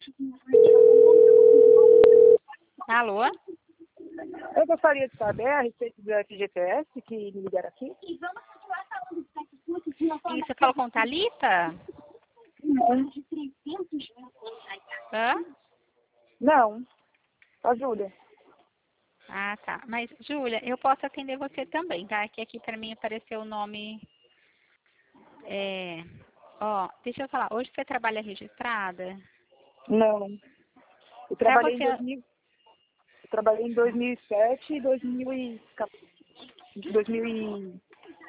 Alô? Eu gostaria de saber a respeito do FGTS que me ligaram aqui. E você falou com Thalita? Hã? Não, a Júlia. Ah, tá. Mas, Júlia, eu posso atender você também, tá? Que aqui pra mim apareceu o nome... Ó, deixa eu falar. Hoje você trabalha registrada? Não. Eu Pra trabalhei você... eu trabalhei em 2007 e 2012.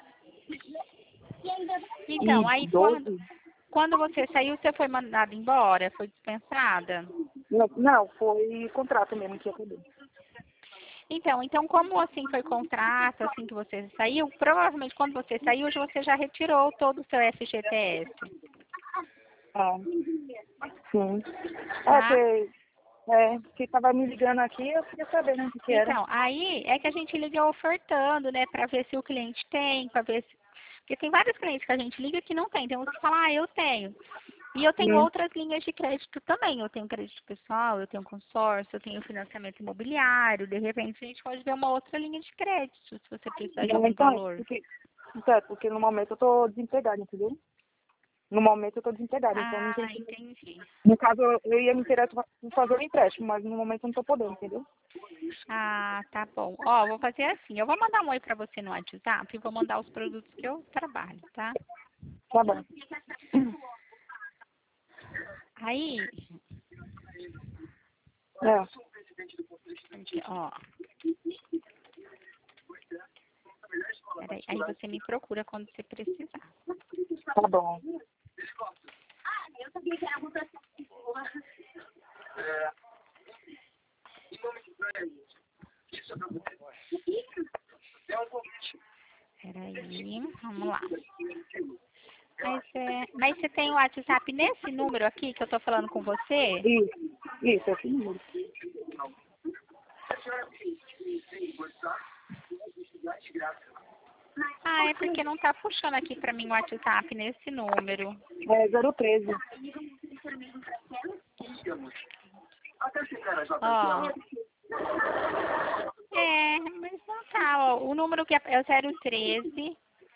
Então, aí quando você saiu, você foi mandada embora? Foi dispensada? Não, foi contrato mesmo que eu acabei. Então, como assim foi contrato, assim que você saiu, provavelmente quando você saiu, hoje você já retirou todo o seu FGTS, Ah, sim. tá? Porque tava me ligando aqui, eu queria saber, né, o que era. Então, aí é que a gente liga ofertando, né, para ver se o cliente tem, para ver se... Porque tem vários clientes que a gente liga que não tem. Tem uns que falam, eu tenho. E eu tenho outras linhas de crédito também. Eu tenho crédito pessoal, eu tenho consórcio, eu tenho financiamento imobiliário. De repente, a gente pode ver uma outra linha de crédito, se você precisar de Não, algum então, valor. porque no momento eu tô desempregada, entendeu? No momento eu tô desempregada, então não Ah, tem. entendi. No caso, eu ia me interessar em fazer um empréstimo, mas no momento eu não tô podendo, entendeu? Ah, tá bom. Ó, vou fazer assim. Eu vou mandar um oi pra você no WhatsApp e vou mandar os produtos que eu trabalho, tá? Tá bom. Aí, É, aqui, ó. Peraí, aí você me procura quando você precisar. tá bom. Peraí, vamos lá. Mas você tem o WhatsApp nesse número aqui que eu tô falando com você? Isso, é assim mesmo. Ah, é porque não tá puxando aqui pra mim o WhatsApp nesse número. É 013. Ó. Mas não tá, ó. O número que é o 013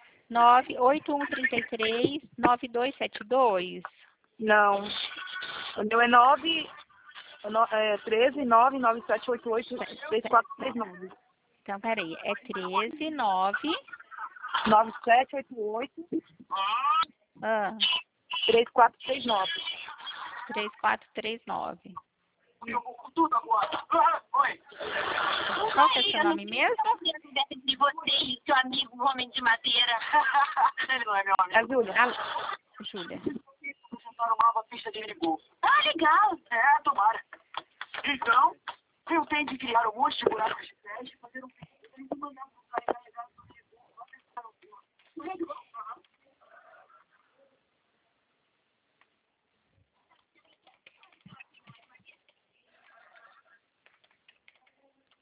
98133 9272. Não. O meu é 13 99788 3439. Então, peraí. É 13 9 9788 ah, 3439. 3439. Qual que é o seu nome mesmo? De você e seu amigo homem de madeira. Ele não é meu amigo. É Júlia. Júlia. Juntaram uma nova pista de minigolf. Ah, legal. É, tomara. Então, eu tenho de criar um monte de buracos